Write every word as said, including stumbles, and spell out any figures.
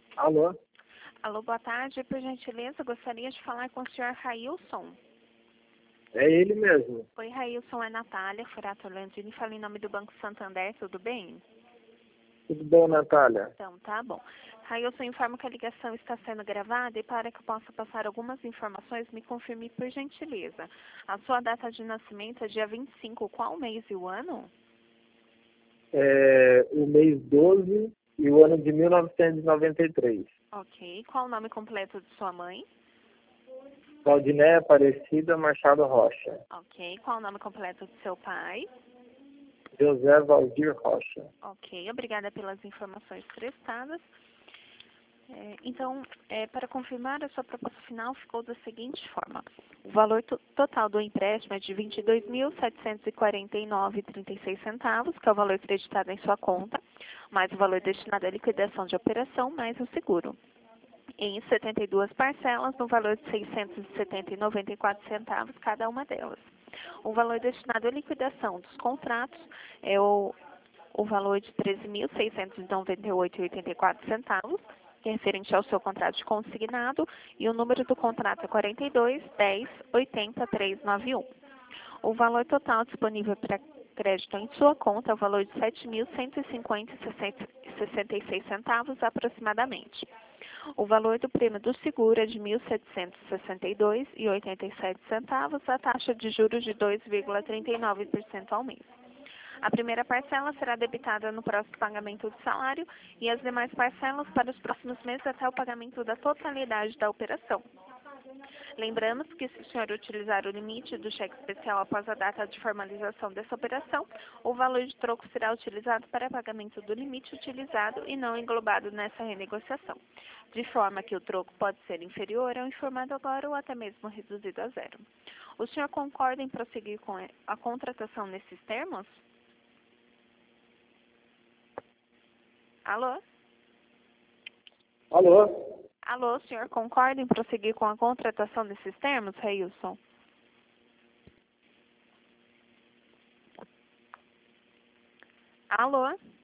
Alô? Alô, boa tarde. Por gentileza, gostaria de falar com o senhor Railson. É ele mesmo. Oi, Railson, é Natália Furato Landini. Fala em nome do Banco Santander, tudo bem? Tudo bom, Natália? Então, tá bom. Railson, informo que a ligação está sendo gravada e para que eu possa passar algumas informações, me confirme por gentileza. A sua data de nascimento é dia vinte e cinco, qual mês e o ano? É o mês doze e o ano de mil novecentos e noventa e três. Ok. Qual o nome completo de sua mãe? Claudiné Aparecida Machado Rocha. Ok. Qual o nome completo de seu pai? José Valdir Rocha. Ok. Obrigada pelas informações prestadas. É, então, é, para confirmar, a sua proposta final ficou da seguinte forma. O valor to total do empréstimo é de vinte e dois mil, setecentos e quarenta e nove vírgula trinta e seis centavos, que é o valor creditado em sua conta, mais o valor destinado à liquidação de operação, mais o seguro. Em setenta e duas parcelas, no valor de seiscentos e setenta vírgula noventa e quatro centavos cada uma delas. O valor destinado à liquidação dos contratos é o, o valor de treze mil, seiscentos e noventa e oito vírgula oitenta e quatro centavos, que é referente ao seu contrato de consignado, e o número do contrato é quarenta e dois, dez, oitenta, trezentos e noventa e um. O valor total disponível para crédito em sua conta é o valor de sete mil, cento e cinquenta vírgula sessenta e seis centavos aproximadamente. O valor do prêmio do seguro é de mil setecentos e sessenta e dois vírgula oitenta e sete centavos, a taxa de juros de dois vírgula trinta e nove por cento ao mês. A primeira parcela será debitada no próximo pagamento do salário e as demais parcelas para os próximos meses até o pagamento da totalidade da operação. Lembramos que se o senhor utilizar o limite do cheque especial após a data de formalização dessa operação, o valor de troco será utilizado para pagamento do limite utilizado e não englobado nessa renegociação, de forma que o troco pode ser inferior ao informado agora ou até mesmo reduzido a zero. O senhor concorda em prosseguir com a contratação nesses termos? Alô? Alô? Alô, o senhor concorda em prosseguir com a contratação desses termos, Railson? Alô?